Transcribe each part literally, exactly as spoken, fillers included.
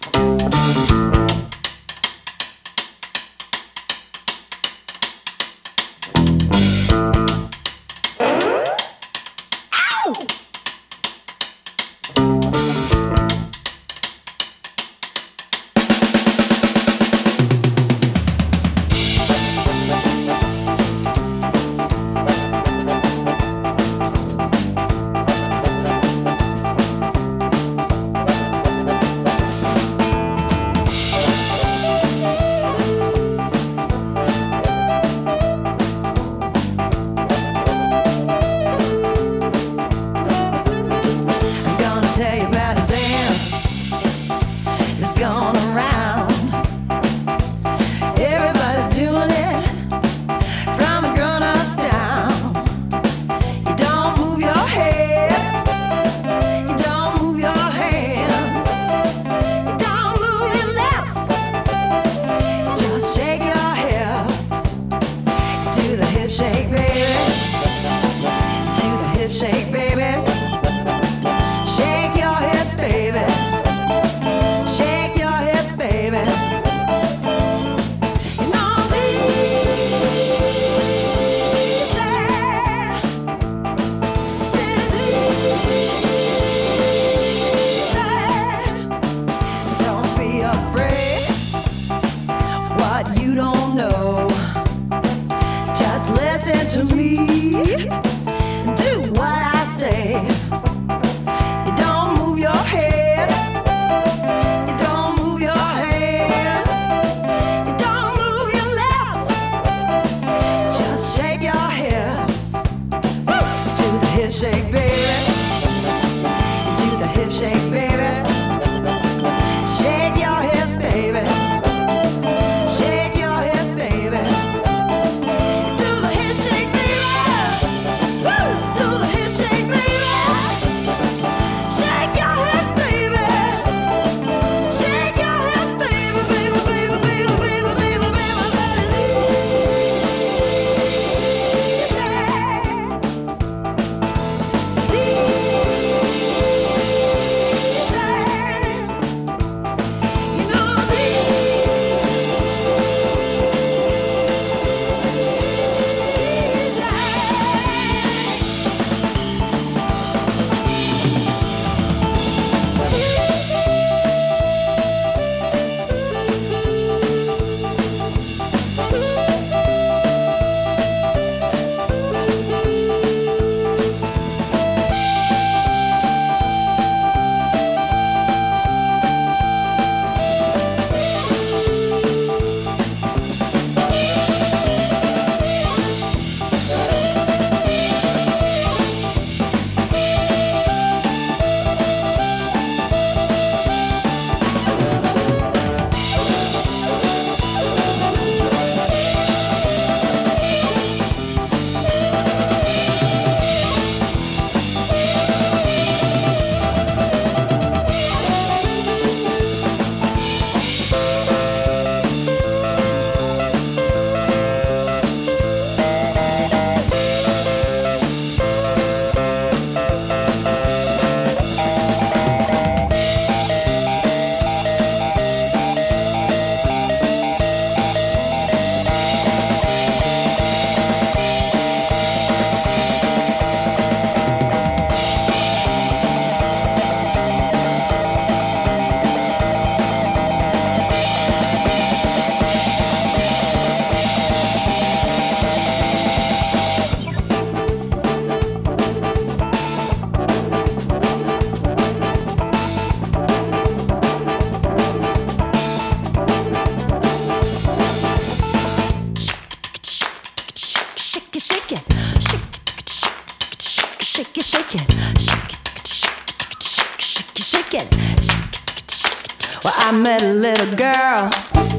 Well, I met a little girl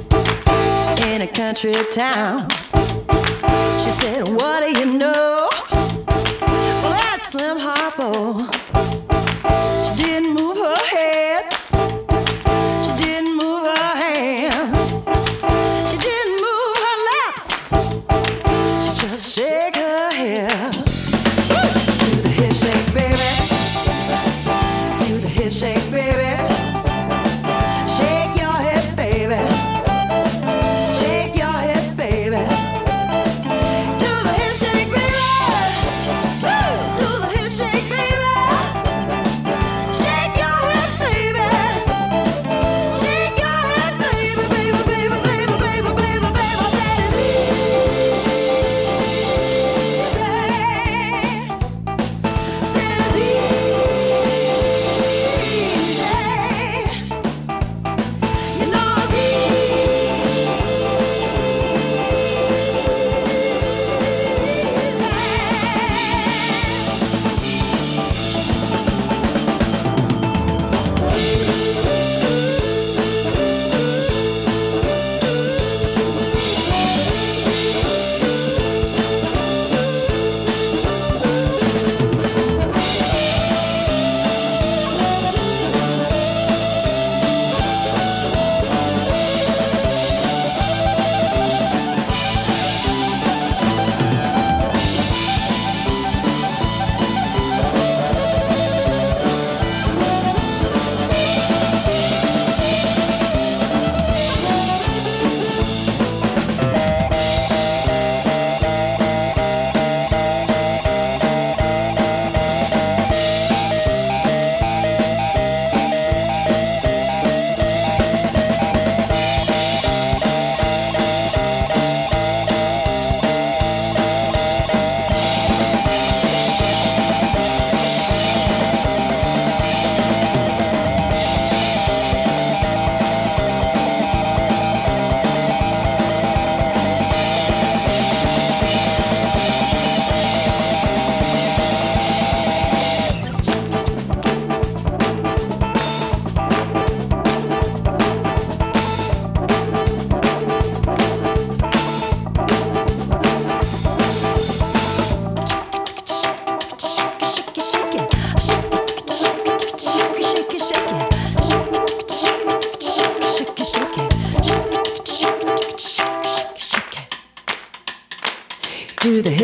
in a country town. She said, what do you know? Well, that's Slim Harpo. She didn't move her head. She didn't move her hands. She didn't move her lips. She just shake her hips. To the hip shake, baby. To the hip shake, baby. Shake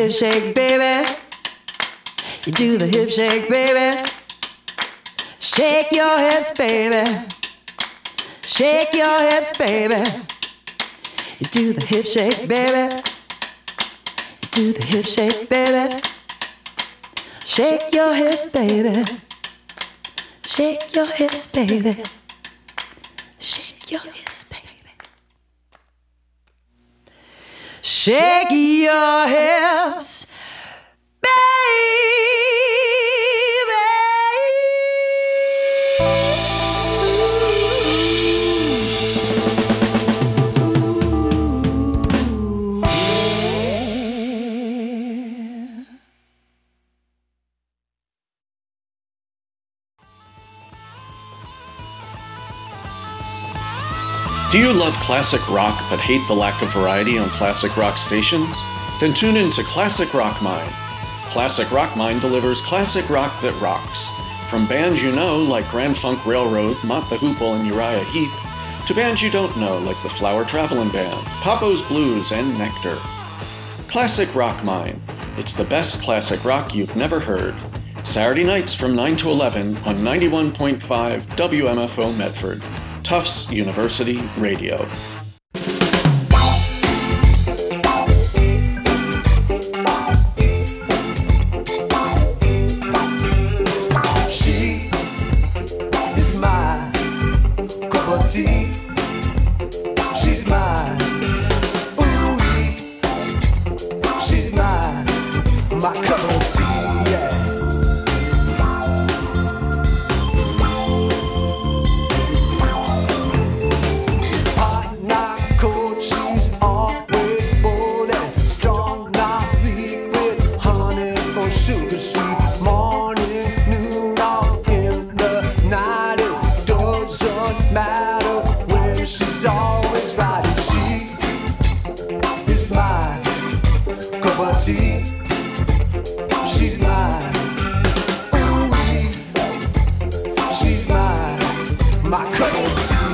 hip shake, baby. You do the hip shake, baby. Shake your hips, baby. Shake your hips, baby. You do the hip shake, baby. You do the hip shake, baby. Shake your hips, baby. Shake your hips, baby. Shake your hips, baby. Shake your hips, baby. Do you love classic rock but hate the lack of variety on classic rock stations? Then tune in to Classic Rock Mine. Classic Rock Mine delivers classic rock that rocks. From bands you know like Grand Funk Railroad, Mott the Hoople, and Uriah Heep, to bands you don't know like the Flower Travelin' Band, Papo's Blues, and Nectar. Classic Rock Mine. It's the best classic rock you've never heard. Saturday nights from nine to eleven on ninety-one point five W M F O Medford. Tufts University Radio. She is my cup of tea. She's my ooh, she's my my cup of tea. Yeah. Sugar sweet morning, noon, or in the night. It doesn't matter when she's always right. And she is my cup of tea. She's my ooh, she's my my cup of tea.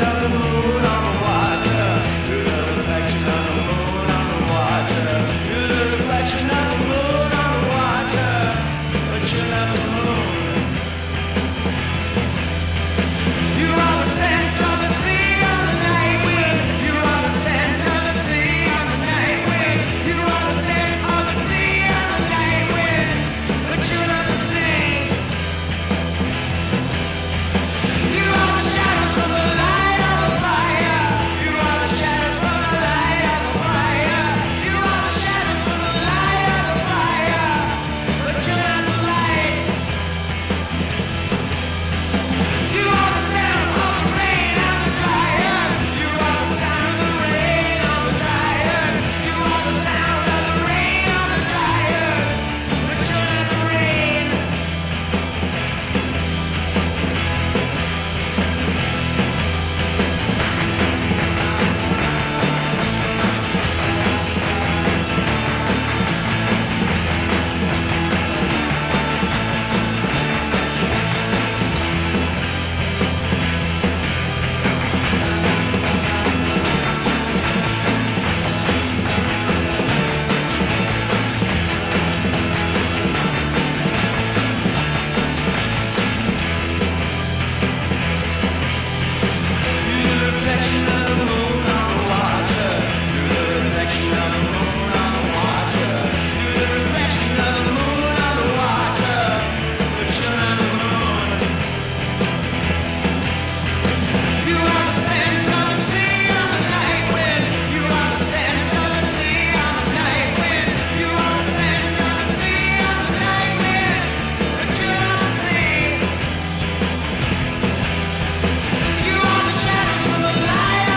You are the shadows from the light.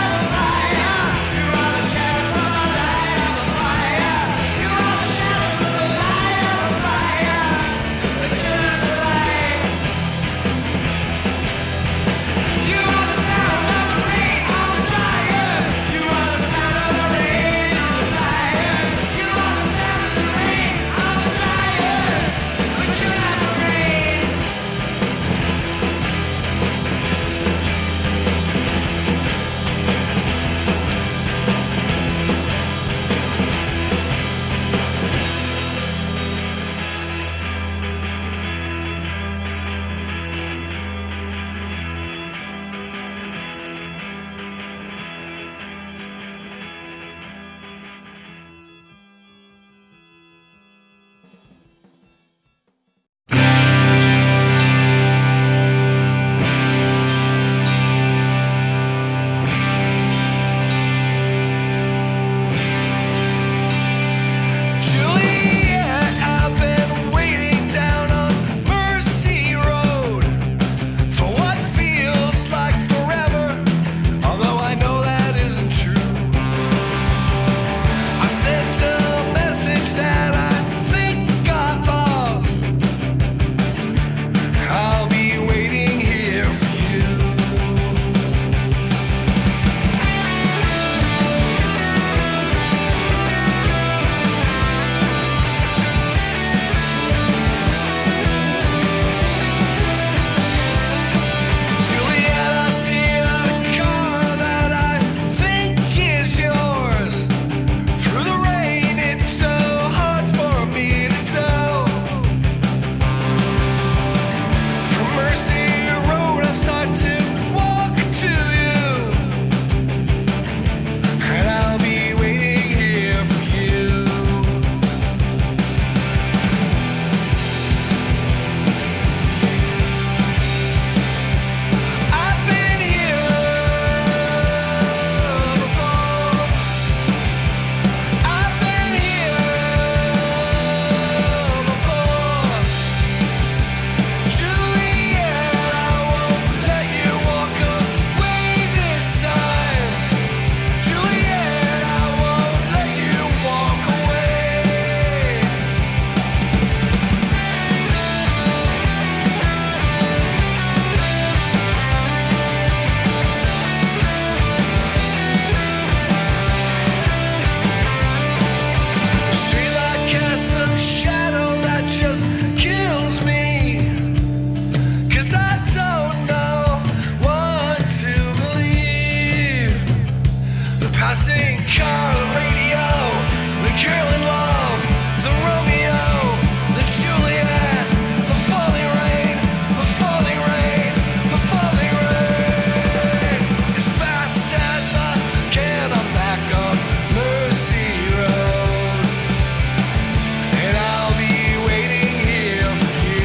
sing car radio, the girl in love, the Romeo, the Juliet, the falling rain, the falling rain, the falling rain. As fast as I can, I'm back on Mercy Road, and I'll be waiting here for you.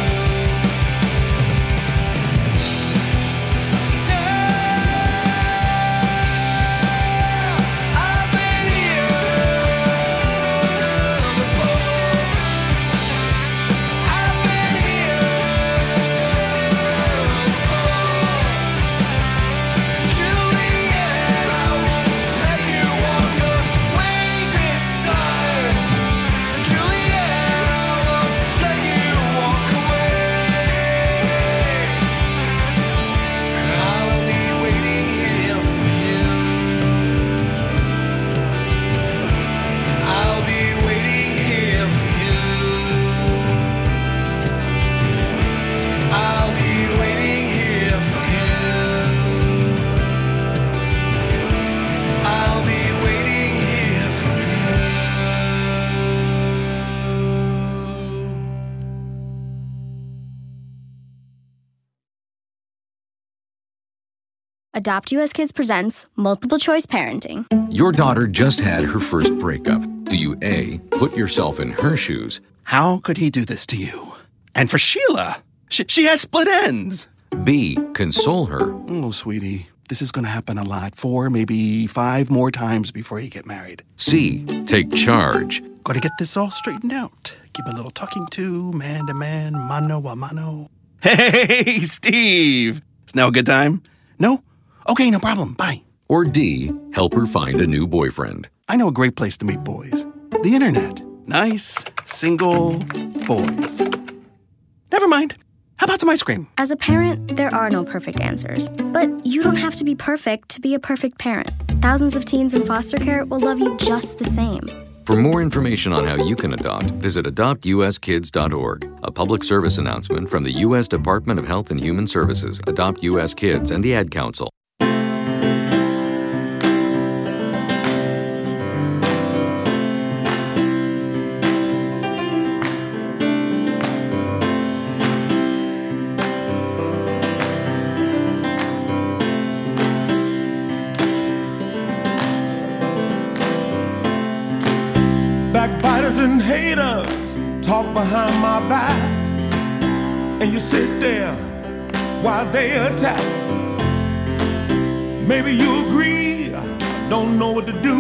I've been here before. I've been here before. Juliet, I won't let you walk away this time. Juliet, I won't let you walk away. And I'll be waiting here for you. I'll be waiting here for you. I'll be waiting here for you. I'll be waiting here for you. Adopt U S Kids presents Multiple Choice Parenting. Your daughter just had her first breakup. Do you A, put yourself in her shoes, How could he do this to you? And for Sheila, she, she has split ends. B, console her, Oh, sweetie, this is going to happen a lot. Four, maybe five more times before you get married. C, take charge, Got to get this all straightened out. Give a little talking to, man to man, mano a mano. Hey, Steve! Is now a good time? No? Okay, no problem. Bye. or D, help her find a new boyfriend. I know a great place to meet boys. The internet. Nice, single boys. Never mind. How about some ice cream? As a parent, there are no perfect answers. But you don't have to be perfect to be a perfect parent. Thousands of teens in foster care will love you just the same. For more information on how you can adopt, visit adopt u s kids dot org. A public service announcement from the U S Department of Health and Human Services, Adopt U S Kids, and the Ad Council. Backbiters and haters talk behind my back, and you sit there while they attack. Maybe you agree, I don't know what to do,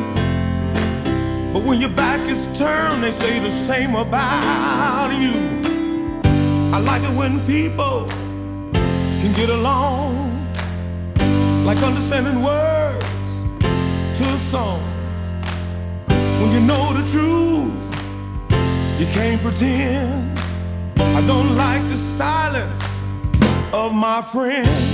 but when your back is turned, they say the same about you. I like it when people can get along, like understanding words to a song. When you know the truth, you can't pretend. I don't like the silence of my friends.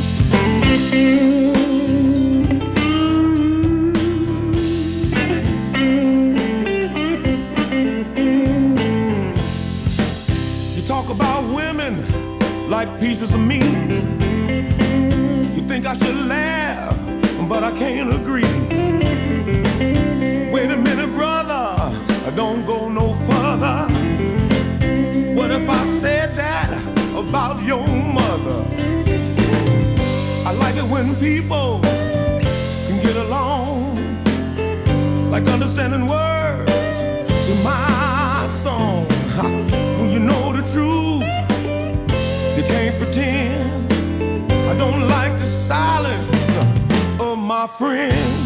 You talk about women like pieces of meat. You think I should laugh, but I can't agree. Wait a minute, brother, don't go no further. What if I said that about your mother? I like it when people can get along, like understanding words to my song. When you know the truth, you can't pretend. I don't like the silence of my friends.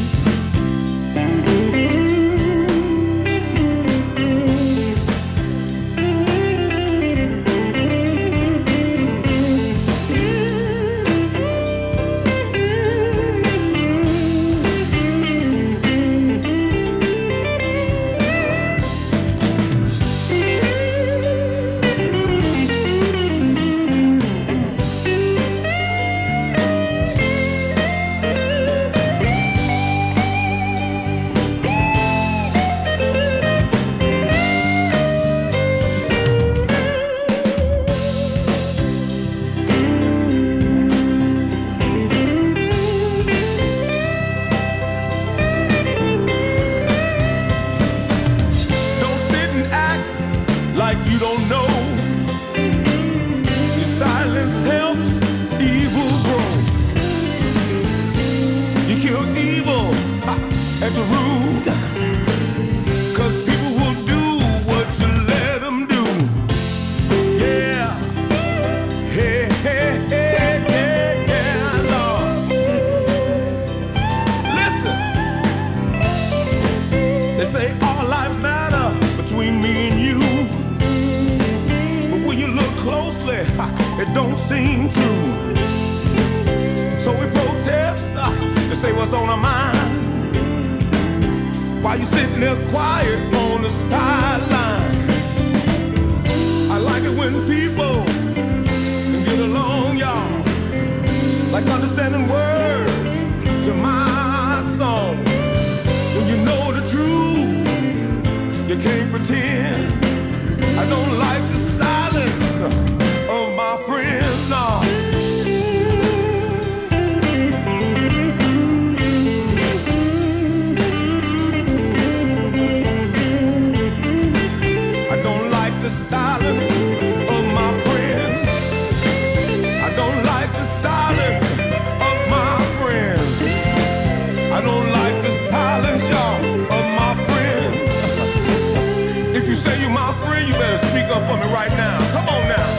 you're evil and to rude. Cause people will do what you let them do. Yeah. Hey, hey, hey, hey, yeah, Lord. Listen. They say all lives matter between me and you. But when you look closely, it don't seem true. So we protest uh, to say what's on our mind, while you sitting there quiet on the sideline. I like it when people can get along, y'all, like understanding words to my song. When you know the truth, you can't pretend. I don't like the silence of my friends, no. The silence of my friends. I don't like the silence of my friends. I don't like the silence, y'all, of my friends. If you say you're my friend, you better speak up for me right now. Come on now.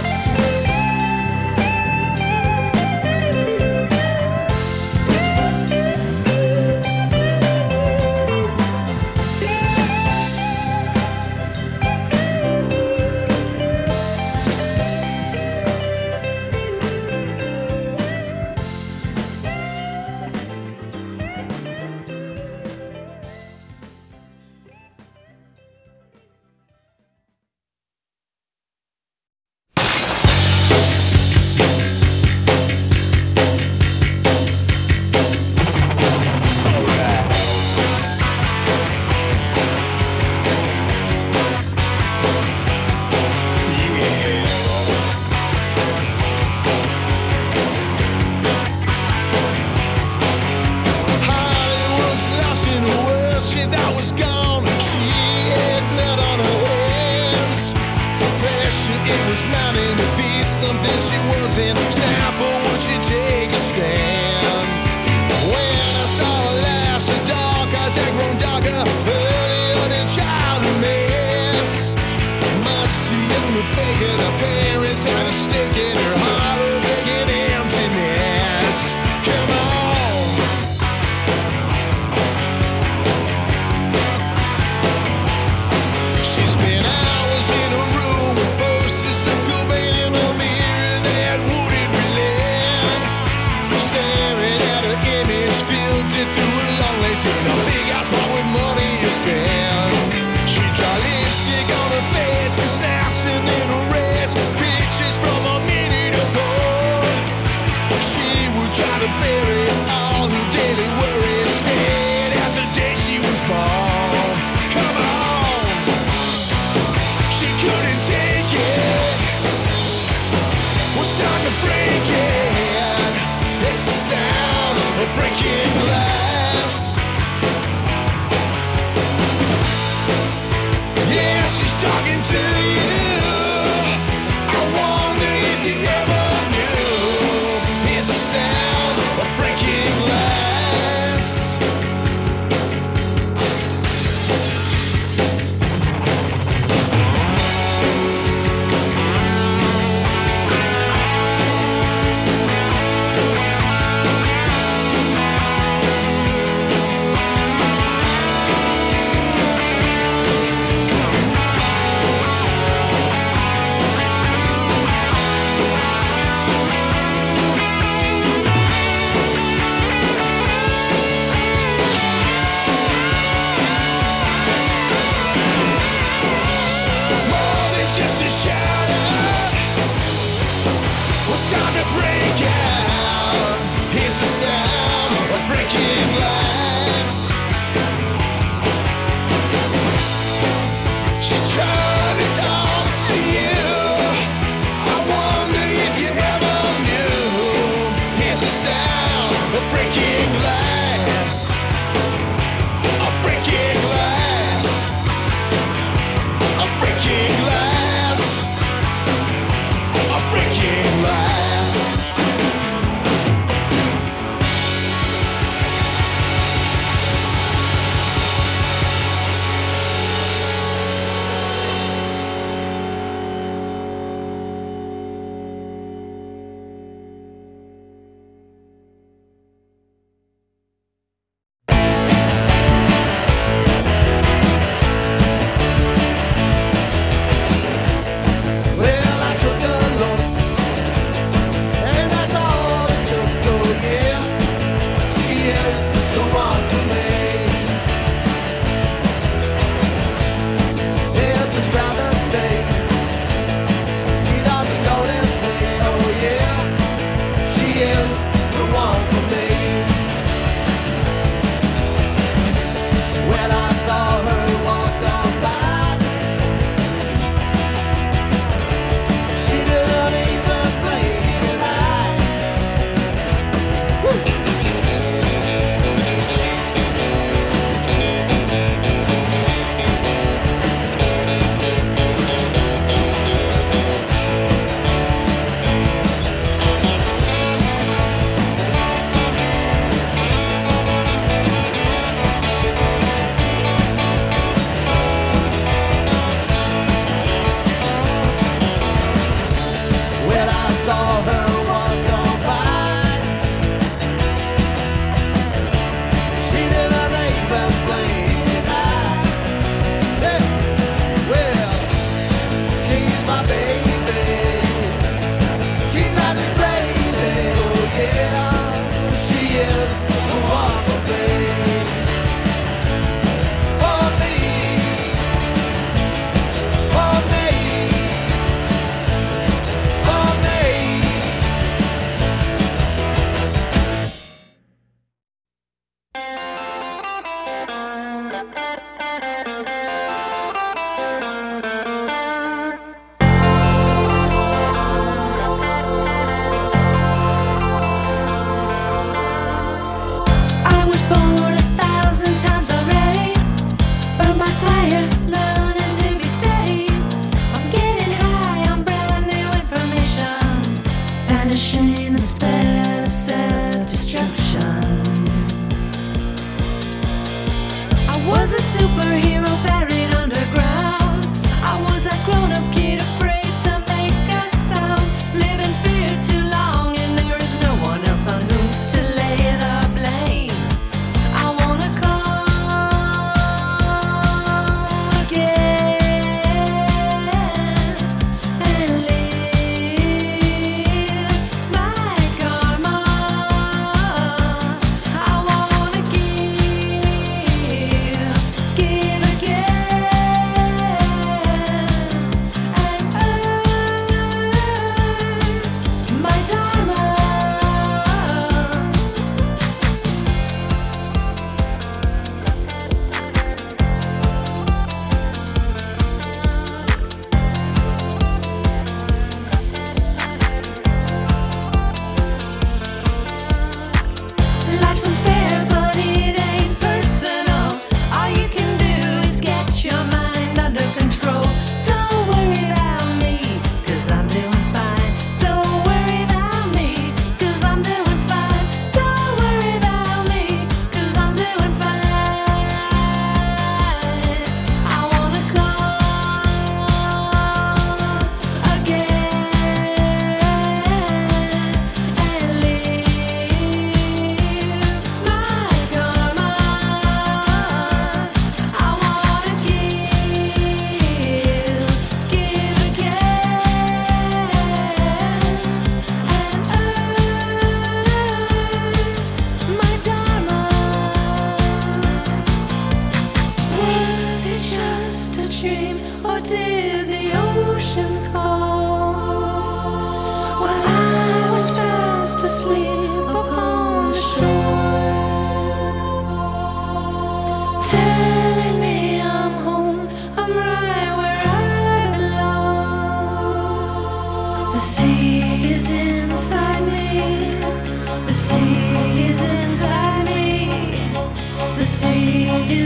Snaps and then a rest, pictures from a minute ago.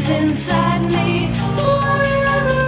is inside me. Forever.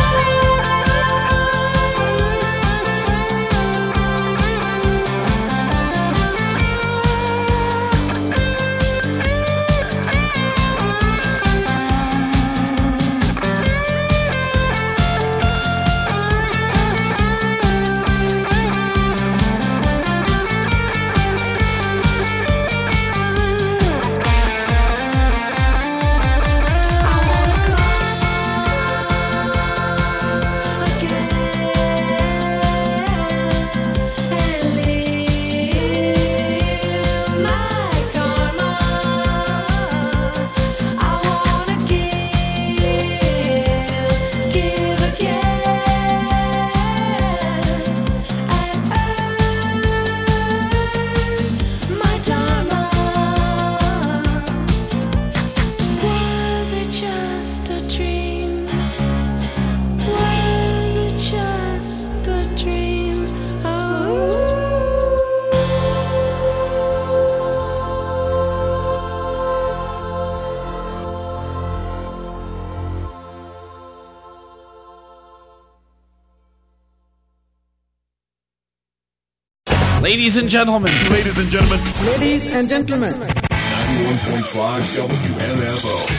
Ladies and gentlemen. Ladies and gentlemen. Ladies and gentlemen. ninety-one point five W M F O.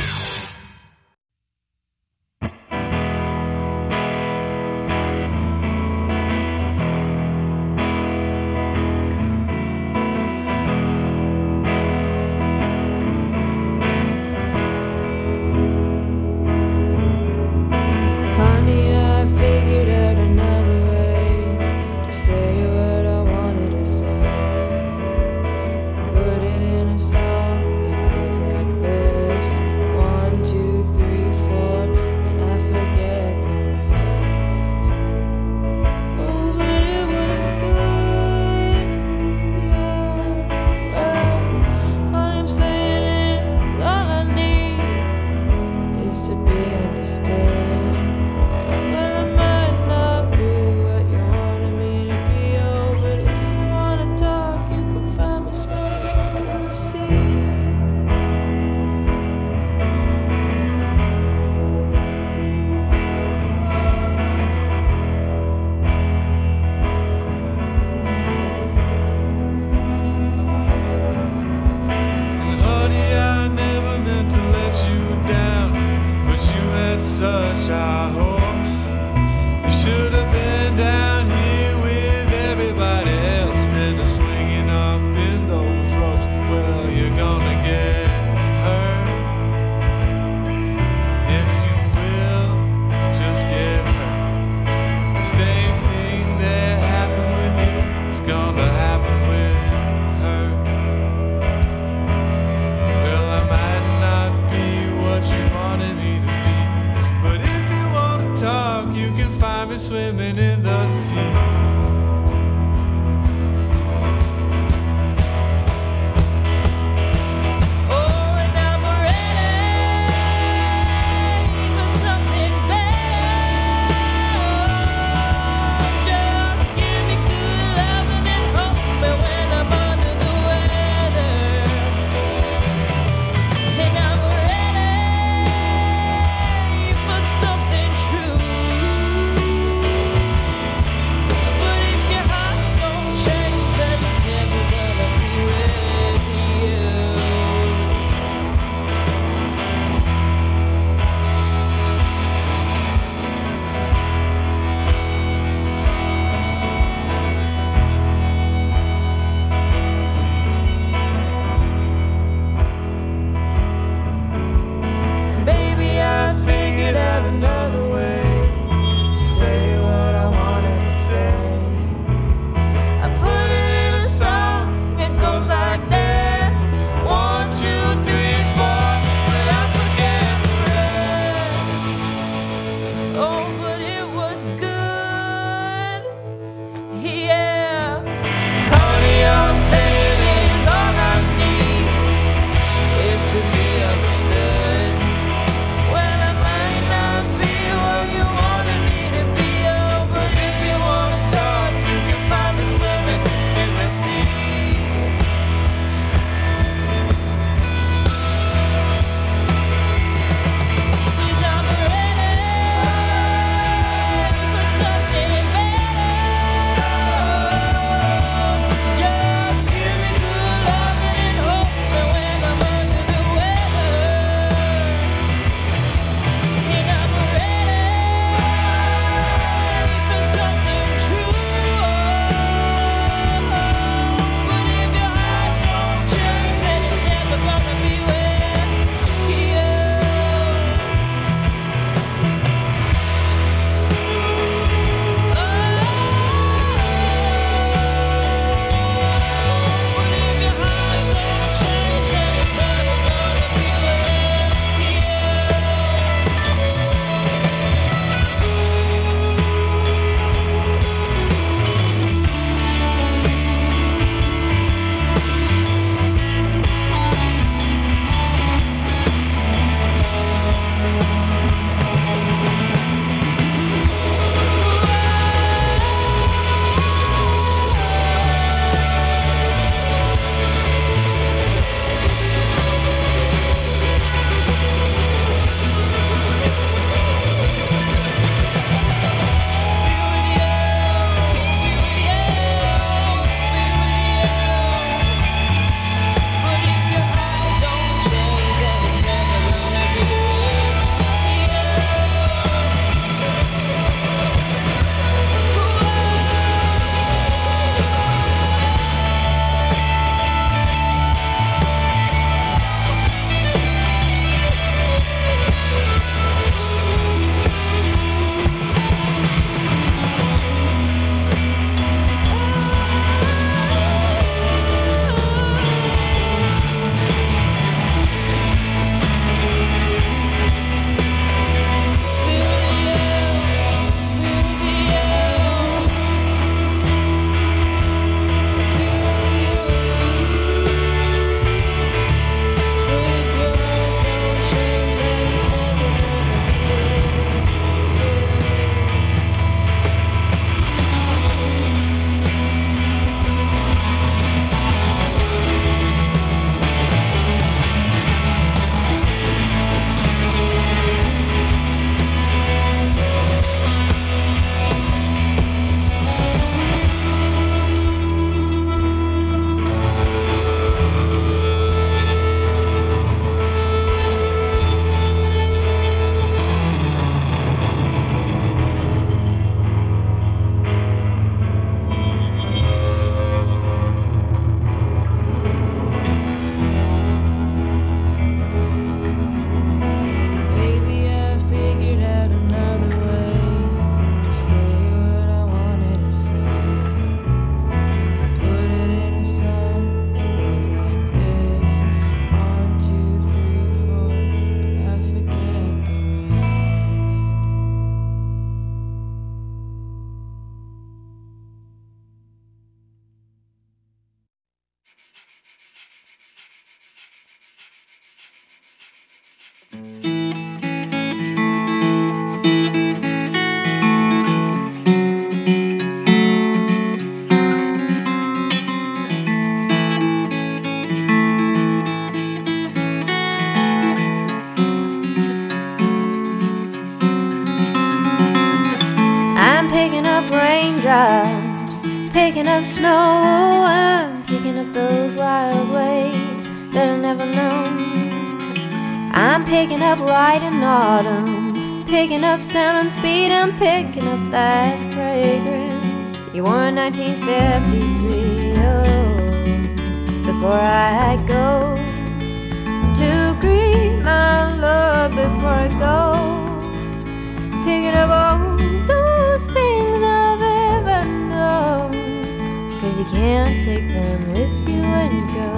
raindrops, picking up snow. I'm picking up those wild ways that I never known. I'm picking up light in autumn, picking up sound and speed. I'm picking up that fragrance you wore in nineteen fifty-three. Oh, before I go to greet my love, before I go, picking up all those things I've ever known, 'cause you can't take them with you when you go.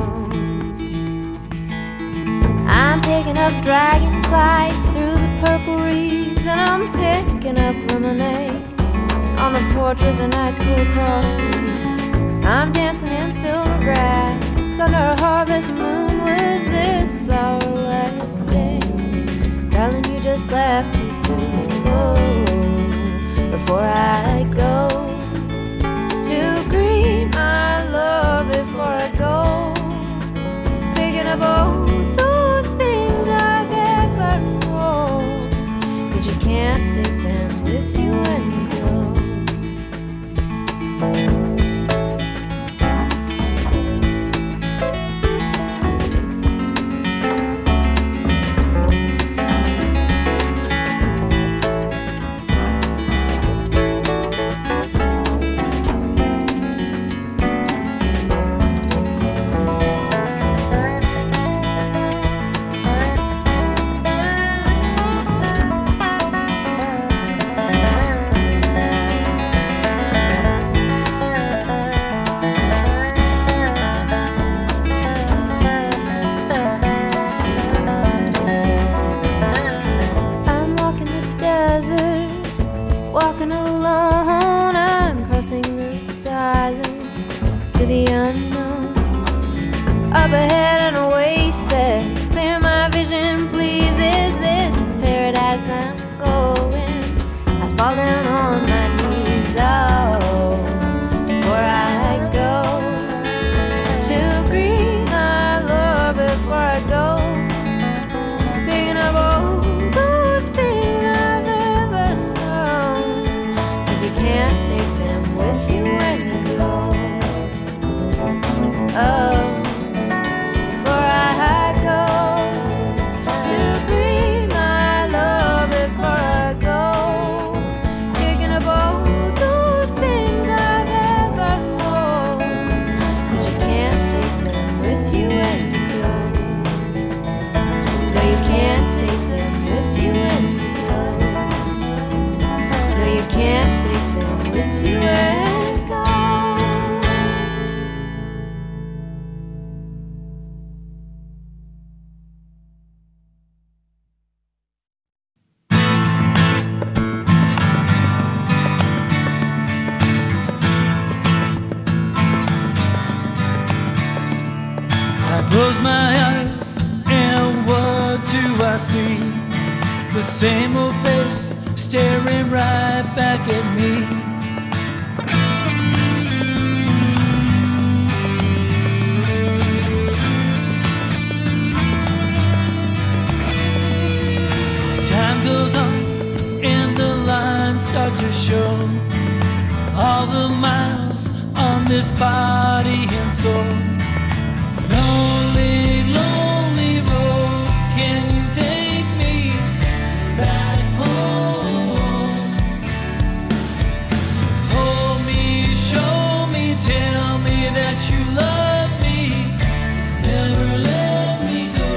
I'm picking up dragonflies through the purple reeds, and I'm picking up lemonade on the porch with an ice cool cross breeze. I'm dancing in silver grass under a harvest moon. Was this our last dance? Darling, you just left too soon. Oh, before I go to greet my love, before I go, picking up all those things I've ever known, 'cause you can't take them with you when you go. Walking alone, I'm crossing the silence to the unknown. Up ahead an oasis, clear my vision, please. Is this the paradise I'm going? I fall down on my knees. Oh, before I go to greet my love, before I go, picking up all those things I've ever known, 'cause you can't take them with you when you go. Oh, before I go to greet my love, before I go, picking up all those things I've ever known, 'cause you can't take them with you when you go. No, you can't take them with you when you go. No, you can't take them with you when you go. I close my eyes and what do I see? The same old face staring right back at me. Time goes on and the lines start to show all the miles on this body and soul. Lonely, lonely road, can you take me back home? Hold me, show me, tell me that you love me, never let me go.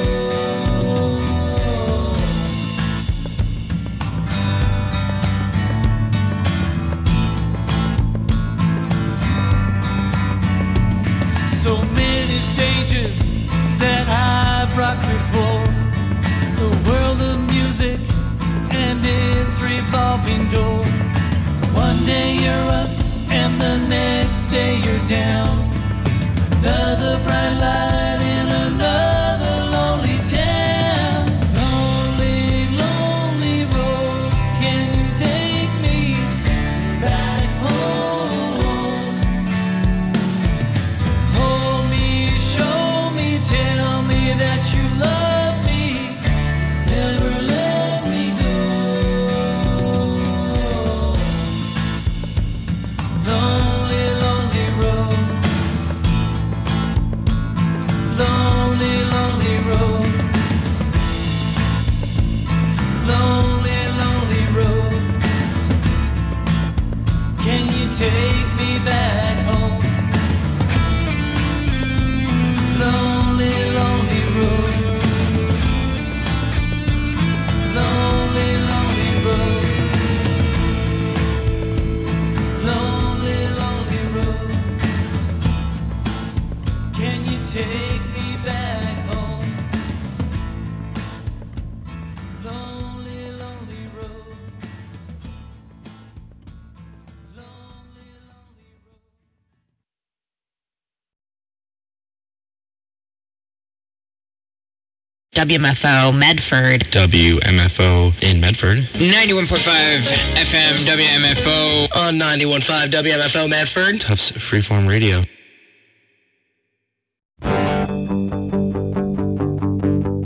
So many stages that I've rocked before, the world of music and its revolving door. One day you're up and the next day you're down. Another bright light in another lonely town. Lonely, lonely road, can you take me back home? Hold me, show me, tell me that you love me, never let me go. W M F O Medford. W M F O in Medford. ninety-one point five F M W M F O. On ninety-one point five W M F O Medford. Tufts Freeform Radio.